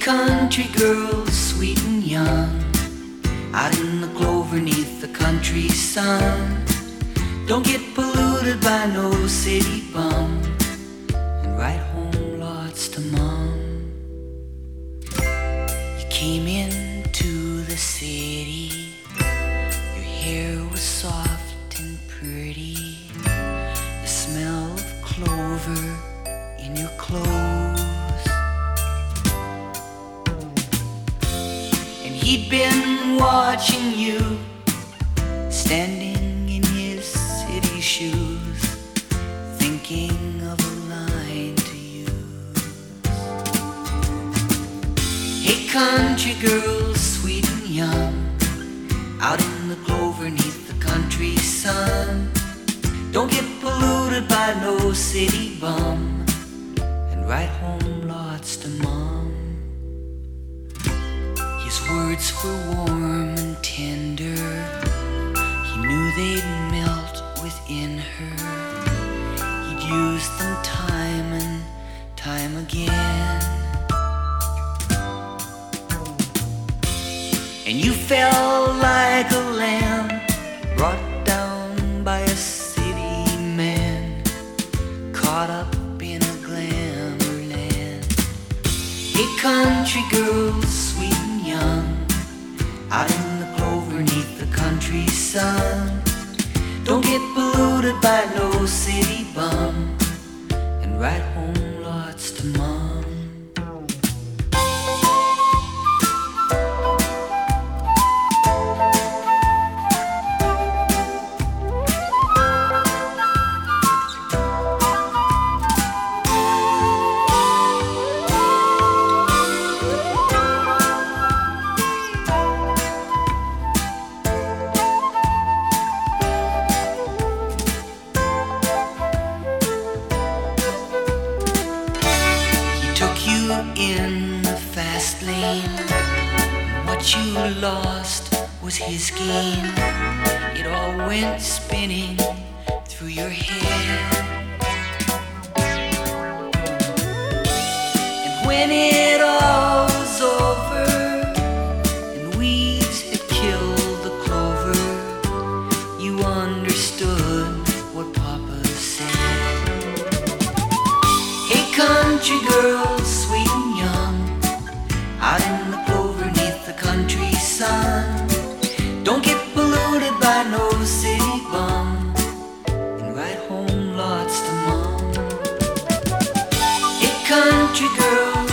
country girl, sweet and young, out in the clover neath the country sun. Don't get polluted by no city bum, and write home lots to mom. You came into the city, your hair was soft and pretty, the smell of clover in your clothes. And he'd been watching you, standing in his city shoes, thinking of a line to use. Hey country girl, sweet and young, out in the clover neath the country sun. Don't get polluted by no city bum, and write home lots to mom. His words were warm and tender, he knew they'd melt within her. He'd use them time and time again. And you fell like a lamb brought down by a city man, caught up in a glamour land. Hey country girl, sweet and young, out in the clover neath the country sun. Don't get polluted by no city bum, and write home lots to mom. In the fast lane, what you lost was his gain. It all went spinning through your head. And when it all was over and weeds had killed the clover, you understood what Papa said. Hey country girls, sweet and young, out in the clover neath the country sun. Don't get polluted by no city bum, and write home lots to mom. Hey country girl,